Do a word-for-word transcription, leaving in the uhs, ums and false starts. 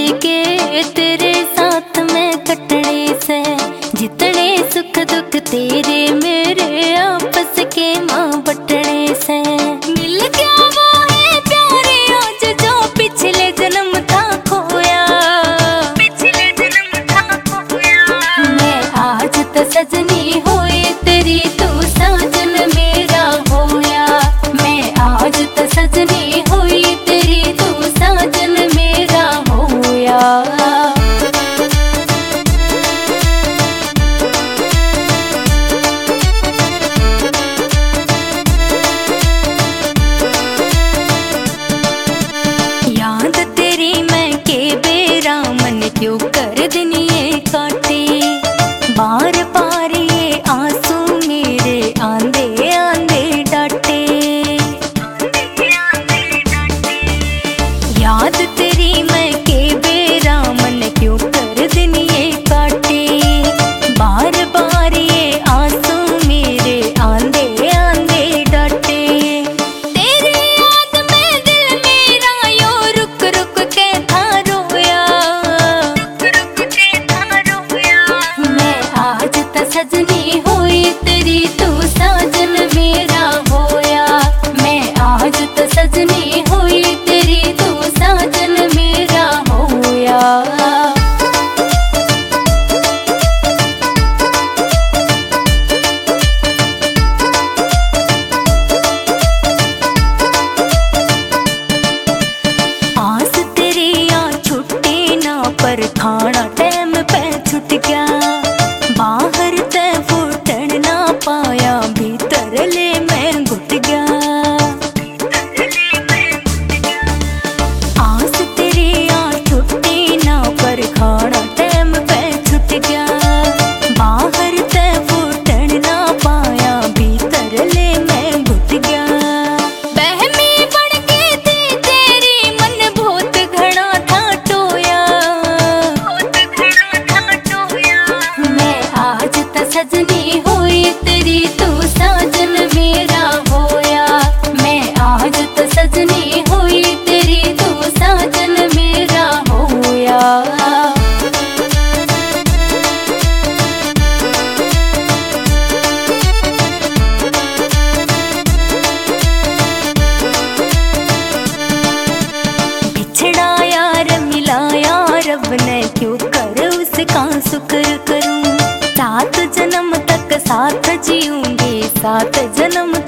जिंदगी तेरे साथ में कटने से, जितने सुख दुख तेरे मेरे आपस के माँ बटने से। मिल गया वो है प्यारे आज जो पिछले जन्म था खोया, पिछले जन्म था खोया। मैं आज तो सजनी हुई तेरी, तू साजन मेरा होया। मैं आज तो सजनी हुई तेरी, तू साजन मेरा होया। याद तेरी मैं के बेरा मन क्यों कर दिन ये काटे, बार बार ये आंसू मेरे आंधे आंधे डाटे। याद तेरी मैं के बेरा मन क्यों कर दिन ये काटे, बार बार ये आंसू मेरे आंधे आंधे डाटे। तेरी याद में दिल मेरा यो रुक रुक के था रोया, रुक रुक के था रोया। मैं आज तो सजनी हुई तेरी, तू साजन मेरा होया। मैं आज तो सजनी हुई तेरी, तू साजन मेरा होया। आस तेरी आ छुट्टी ना, पर खाना टाइम पे छुट गया। बाहर ते फुटन ना पाया, भीतर ले मैं घुट गया। आस तेरी आ छुट्टी ना, पर खाना टाइम पे छुट गया। बाहर ते फुटन ना पाया, भीतर ले मैं घुट गया। बहमी बन के थी तेरी, मन बहुत घना था टोया, बहुत घना था टोया। मैं आज तो सजनी हुई तेरी, तू साजन मेरा होया। मैं आज तो सजनी हुई तेरी, तू साजन मेरा होया। बिछड़ा यार मिलाया रब ने, क्यों कर उसका शुक्र करूं। सात जन्म तक साथ जीऊंगी, सात जन्म